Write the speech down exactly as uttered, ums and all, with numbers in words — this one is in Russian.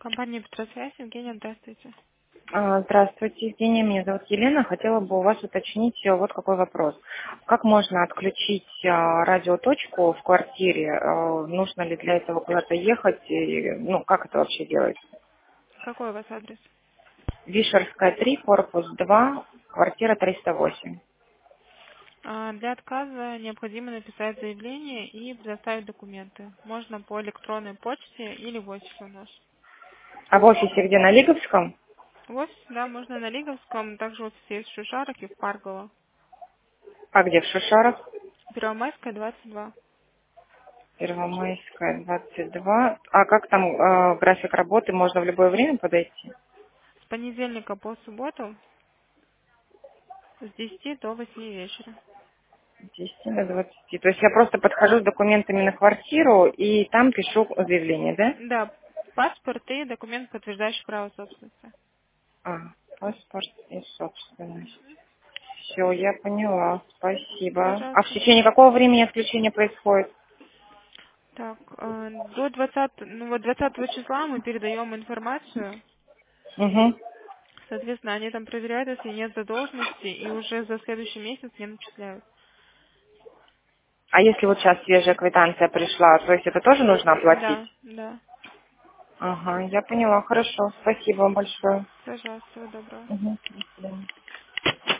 Компания Петросвязь, Евгения, здравствуйте. А, Здравствуйте, Евгения, меня зовут Елена. Хотела бы у вас уточнить э, вот какой вопрос. Как можно отключить а, радиоточку в квартире? Э, Нужно ли для этого куда-то ехать? И, ну, как это вообще делать? Какой у вас адрес? Вишерская, три, корпус два, квартира триста восемь. А, Для отказа необходимо написать заявление и предоставить документы. Можно по электронной почте или в офис у нас. А в офисе где, на Лиговском? В офисе, да, можно на Лиговском, также офис есть в Шушарах и в Паргово. А где, в Шишарах? Первомайская, двадцать два. Первомайская, двадцать два. А как там э, график работы? Можно в любое время подойти? С понедельника по субботу с десяти до восьми вечера. С десяти до двадцати. То есть я просто подхожу с документами на квартиру и там пишу заявление, да? Да, паспорт и документ, подтверждающий право собственности. А, паспорт и собственность. Все, я поняла. Спасибо. А в Пожалуйста. течение какого времени отключение происходит? Так, э, до двадцатого, ну вот двадцатого числа мы передаем информацию. Угу. Соответственно, они там проверяют, если нет задолженности, и уже за следующий месяц не начисляют. А если вот сейчас свежая квитанция пришла, то есть это тоже нужно оплатить? Да, да. Ага, я поняла. Хорошо. Спасибо вам большое. Пожалуйста, всего доброго. Угу. До свидания.